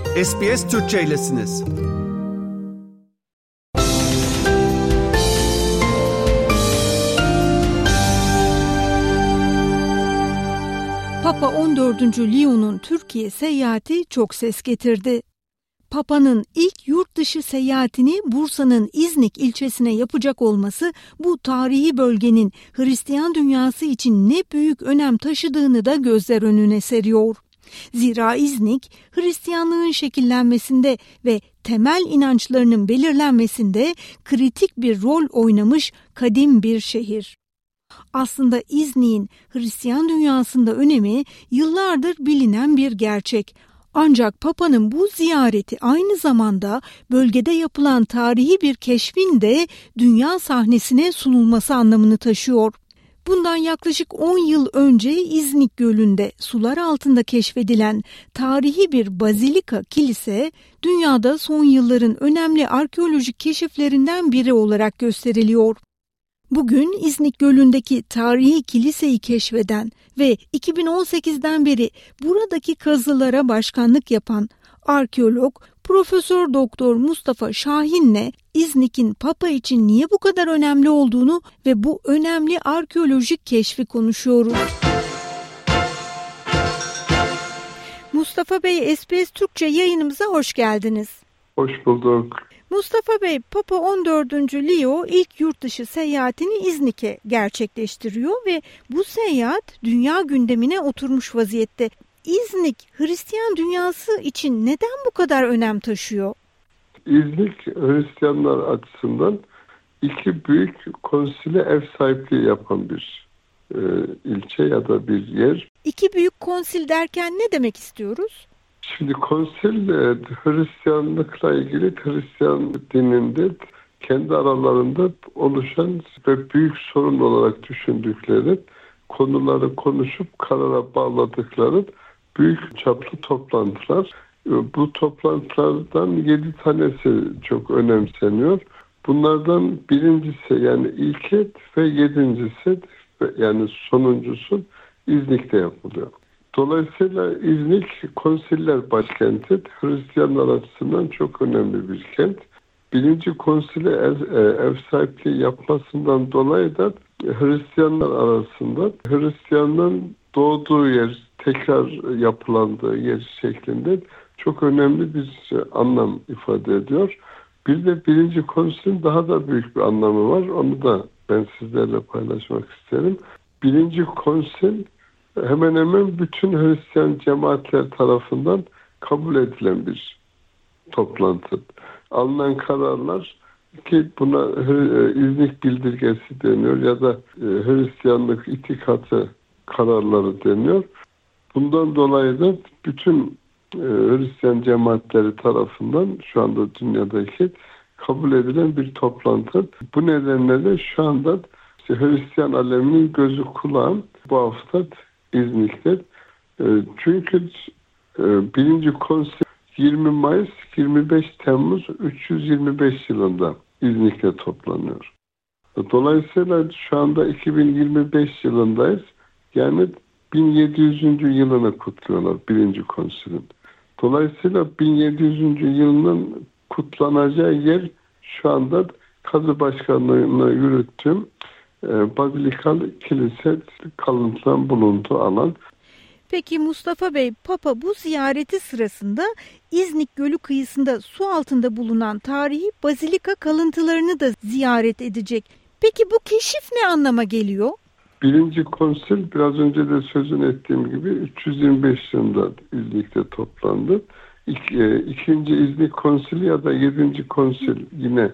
SBS Türkçe'ylesiniz. Papa 14. Leo'nun Türkiye seyahati çok ses getirdi. Papa'nın ilk yurt dışı seyahatini Bursa'nın İznik ilçesine yapacak olması bu tarihi bölgenin Hristiyan dünyası için ne büyük önem taşıdığını da gözler önüne seriyor. Zira İznik, Hristiyanlığın şekillenmesinde ve temel inançlarının belirlenmesinde kritik bir rol oynamış kadim bir şehir. Aslında İznik'in Hristiyan dünyasında önemi yıllardır bilinen bir gerçek. Ancak Papa'nın bu ziyareti aynı zamanda bölgede yapılan tarihi bir keşfin de dünya sahnesine sunulması anlamını taşıyor. Bundan yaklaşık 10 yıl önce İznik Gölü'nde sular altında keşfedilen tarihi bir bazilika kilise, dünyada son yılların önemli arkeolojik keşiflerinden biri olarak gösteriliyor. Bugün İznik Gölü'ndeki tarihi kiliseyi keşfeden ve 2018'den beri buradaki kazılara başkanlık yapan arkeolog Profesör Doktor Mustafa Şahin'le İznik'in Papa için niye bu kadar önemli olduğunu ve bu önemli arkeolojik keşfi konuşuyoruz. Mustafa Bey, SBS Türkçe yayınımıza hoş geldiniz. Hoş bulduk. Mustafa Bey, Papa 14. Leo ilk yurt dışı seyahatini İznik'e gerçekleştiriyor ve bu seyahat dünya gündemine oturmuş vaziyette. İznik, Hristiyan dünyası için neden bu kadar önem taşıyor? İznik, Hristiyanlar açısından iki büyük konsile ev sahipliği yapan bir ilçe ya da bir yer. İki büyük konsil derken ne demek istiyoruz? Şimdi konsil Hristiyanlıkla ilgili Hristiyan dininde kendi aralarında oluşan ve büyük sorun olarak düşündükleri konuları konuşup karara bağladıkları büyük çaplı toplantılar. Bu toplantılardan 7 tanesi çok önemseniyor. Bunlardan birincisi yani ilki ve 7.'si yani sonuncusu İznik'te yapılıyor. Dolayısıyla İznik konsiller başkenti, Hristiyanlar açısından çok önemli bir kent. Birinci konsile ev sahipliği yapmasından dolayı da Hristiyanlar arasında Hristiyanlığın doğduğu yer, tekrar yapılandığı yer şeklinde çok önemli bir anlam ifade ediyor. Bir de birinci konsilin daha da büyük bir anlamı var. Onu da ben sizlerle paylaşmak isterim. Birinci konsil hemen hemen bütün Hristiyan cemaatler tarafından kabul edilen bir toplantı. Alınan kararlar ki buna İznik bildirgesi deniyor ya da Hristiyanlık itikatı kararları deniyor. Bundan dolayı da bütün Hristiyan cemaatleri tarafından şu anda dünyadaki kabul edilen bir toplantı. Bu nedenle de şu anda Hristiyan aleminin gözü kulağı bu hafta İznik'te. Çünkü birinci konsil 20 Mayıs 25 Temmuz 325 yılında İznik'te toplanıyor. Dolayısıyla şu anda 2025 yılındayız. Yani 1700. yılını kutluyorlar birinci konsilin. Dolayısıyla 1700. yılının kutlanacağı yer şu anda kazı başkanlığını yürüttüğüm Bazilikal Kilise kalıntıların bulunduğu alan. Peki Mustafa Bey, Papa bu ziyareti sırasında İznik Gölü kıyısında su altında bulunan tarihi bazilika kalıntılarını da ziyaret edecek. Peki bu keşif ne anlama geliyor? Birinci konsil biraz önce de sözünü ettiğim gibi 325 yılında İznik'te toplandı. İkinci İznik konsili ya da 7. konsil yine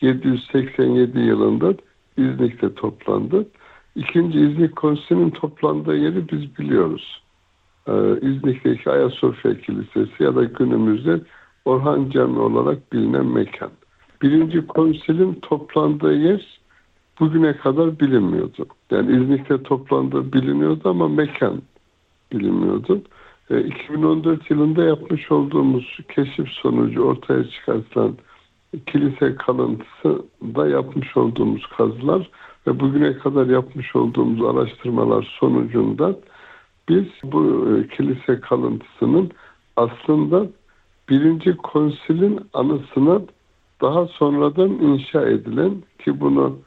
787 yılında İznik'te toplandı. İkinci İznik konsilinin toplandığı yeri biz biliyoruz. İznik'teki Ayasofya Kilisesi ya da günümüzde Orhan Camii olarak bilinen mekan. Birinci konsilin toplandığı yer bugüne kadar bilinmiyordu. Yani İznik'te toplandığı biliniyordu ama mekan bilinmiyordu. 2014 yılında yapmış olduğumuz keşif sonucu ortaya çıkartılan kilise kalıntısında yapmış olduğumuz kazılar ve bugüne kadar yapmış olduğumuz araştırmalar sonucunda biz bu kilise kalıntısının aslında birinci konsilin anısına daha sonradan inşa edilen, ki bunu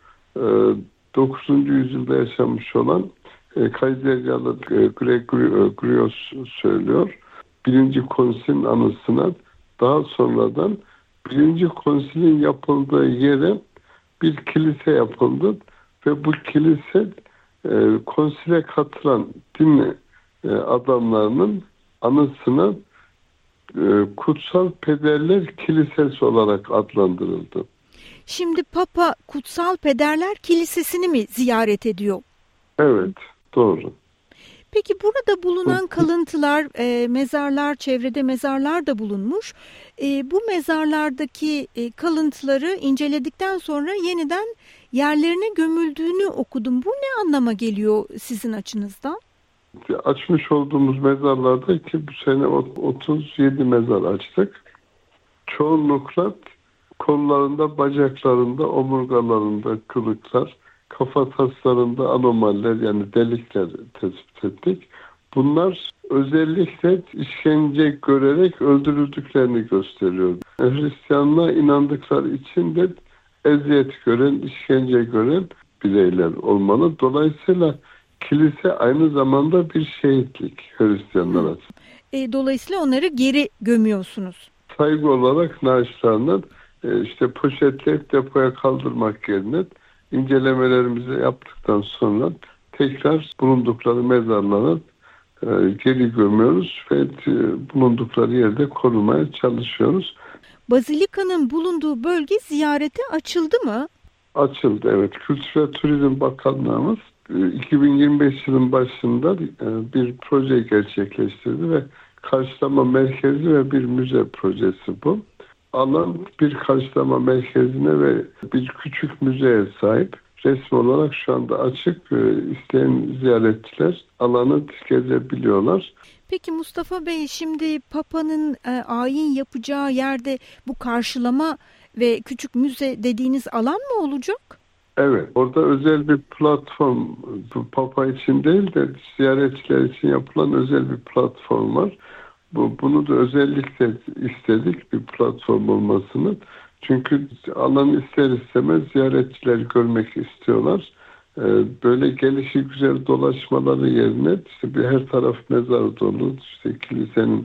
9. yüzyılda yaşamış olan Kayseryalı Gregorios söylüyor. Birinci konsilin anısına daha sonradan birinci konsilin yapıldığı yere bir kilise yapıldı ve bu kilise konsile katılan din adamlarının anısına Kutsal Pederler Kilisesi olarak adlandırıldı. Şimdi Papa Kutsal Pederler Kilisesi'ni mi ziyaret ediyor? Evet, doğru. Peki burada bulunan kalıntılar, mezarlar, çevrede mezarlar da bulunmuş. Bu mezarlardaki kalıntıları inceledikten sonra yeniden yerlerine gömüldüğünü okudum. Bu ne anlama geliyor sizin açınızdan? Açmış olduğumuz mezarlarda ki bu sene 37 mezar açtık. Çoğunlukla kollarında, bacaklarında, omurgalarında kırıklar, kafataslarında anomaliler, yani delikler tespit ettik. Bunlar özellikle işkence görerek öldürüldüklerini gösteriyor. Hristiyanlığa inandıkları için de eziyet gören, işkence gören bireyler olmalı. Dolayısıyla kilise aynı zamanda bir şehitlik Hristiyanlar açısından. Dolayısıyla onları geri gömüyorsunuz. Saygı olarak naaşlarından poşetleyip depoya kaldırmak yerine incelemelerimizi yaptıktan sonra tekrar bulundukları mezarlara geri gömüyoruz ve bulundukları yerde korumaya çalışıyoruz. Bazilikanın bulunduğu bölge ziyarete açıldı mı? Açıldı, evet. Kültür ve Turizm Bakanlığımız 2025 yılın başında bir proje gerçekleştirdi ve karşılama merkezi ve bir müze projesi bu. Alan bir karşılama merkezine ve bir küçük müzeye sahip. Resmi olarak şu anda açık. İsteyen ziyaretçiler alanı gezebiliyorlar. Peki Mustafa Bey, şimdi Papa'nın ayin yapacağı yerde bu karşılama ve küçük müze dediğiniz alan mı olacak? Evet, orada özel bir platform, Papa için değil de ziyaretçiler için yapılan özel bir platform var. Bunu da özellikle istedik, bir platform olmasını. Çünkü alan ister istemez ziyaretçiler görmek istiyorlar. Böyle gelişi güzel dolaşmaları yerine bir her taraf mezar dolu, kilisenin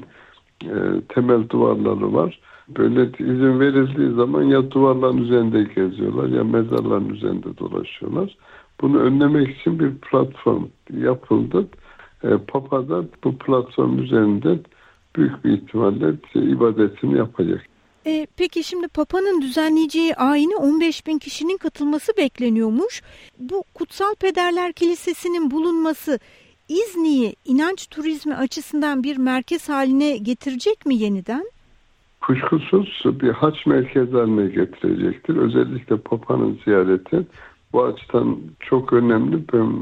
temel duvarları var. Böyle izin verildiği zaman ya duvarların üzerinde geziyorlar ya mezarların üzerinde dolaşıyorlar. Bunu önlemek için bir platform yapıldı. Papa da bu platform üzerinde büyük bir ihtimalle ibadetini yapacak. Peki şimdi Papa'nın düzenleyeceği ayine 15.000 kişinin katılması bekleniyormuş. Bu Kutsal Pederler Kilisesi'nin bulunması İznik'i inanç turizmi açısından bir merkez haline getirecek mi yeniden? Kuşkusuz bir haç merkezi haline getirecektir. Özellikle Papa'nın ziyareti bu açıdan çok önemli. Ben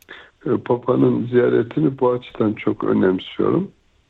Papa'nın ziyaretini bu açıdan çok önemsiyorum.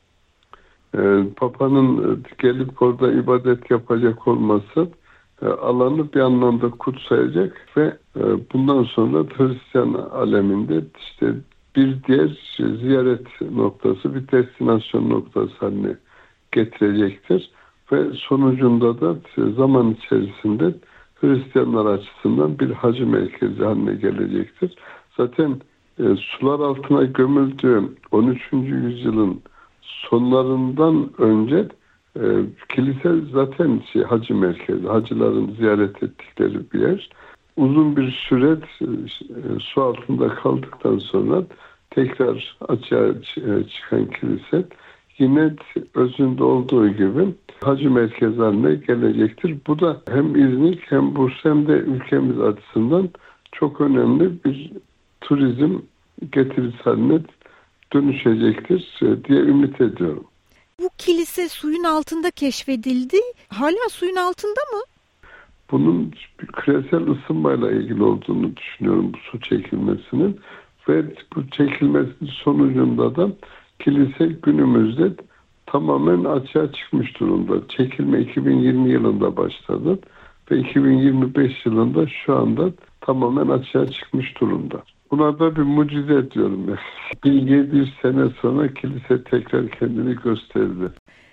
Papa'nın gelip orada ibadet yapacak olması alanı bir anlamda kutsayacak ve bundan sonra Hristiyan aleminde bir diğer ziyaret noktası, bir destinasyon noktası haline getirecektir. Ve sonucunda da zaman içerisinde Hristiyanlar açısından bir hacı merkezi haline gelecektir. Zaten sular altına gömüldüğü 13. yüzyılın sonlarından önce kilise zaten hacı merkezi, hacıların ziyaret ettikleri bir yer. Uzun bir süre su altında kaldıktan sonra tekrar açığa çıkan kilise yine özünde olduğu gibi hacı merkezi haline gelecektir. Bu da hem İznik hem Bursa hem de ülkemiz açısından çok önemli bir turizm getirisi haline dönüşecektir diye ümit ediyorum. Bu kilise suyun altında keşfedildi. Hala suyun altında mı? Bunun bir küresel ısınmayla ilgili olduğunu düşünüyorum, bu su çekilmesinin. Ve bu çekilmesinin sonucunda da kilise günümüzde tamamen açığa çıkmış durumda. Çekilme 2020 yılında başladı ve 2025 yılında şu anda tamamen açığa çıkmış durumda. Buna da bir mucize diyorum. 1700 sene sonra kilise tekrar kendini gösterdi.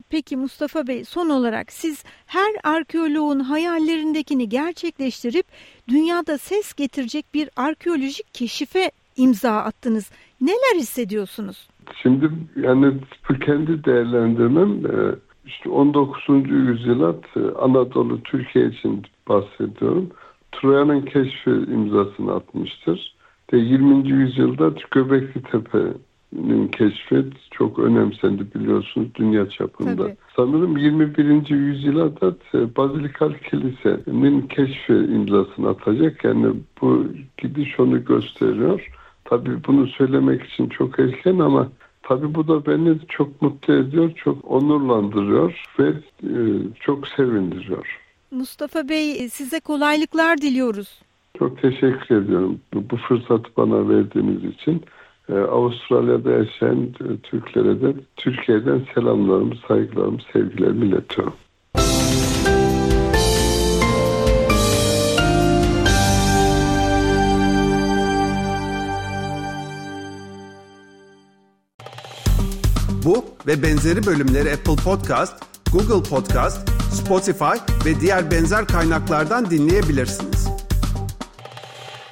Peki Mustafa Bey, son olarak siz her arkeoloğun hayallerindekini gerçekleştirip dünyada ses getirecek bir arkeolojik keşife imza attınız. Neler hissediyorsunuz? Şimdi yani bu kendi değerlendirmem, işte 19. yüzyıla Anadolu, Türkiye için bahsediyorum. Troya'nın keşfi imzasını atmıştır. 20. yüzyılda Göbekli Tepe'nin keşfi çok önemsendi, biliyorsunuz, dünya çapında. Tabii. Sanırım 21. yüzyıla da Bazilikal Kilise'nin keşfi imzasını atacak. Yani bu gidiş onu gösteriyor. Tabii bunu söylemek için çok erken ama tabii bu da beni çok mutlu ediyor, çok onurlandırıyor ve çok sevindiriyor. Mustafa Bey, size kolaylıklar diliyoruz. Çok teşekkür ediyorum bu fırsatı bana verdiğiniz için. Avustralya'da yaşayan Türklere de Türkiye'den selamlarımı, saygılarımı, sevgilerimi iletiyorum. Bu ve benzeri bölümleri Apple Podcast, Google Podcast, Spotify ve diğer benzer kaynaklardan dinleyebilirsin.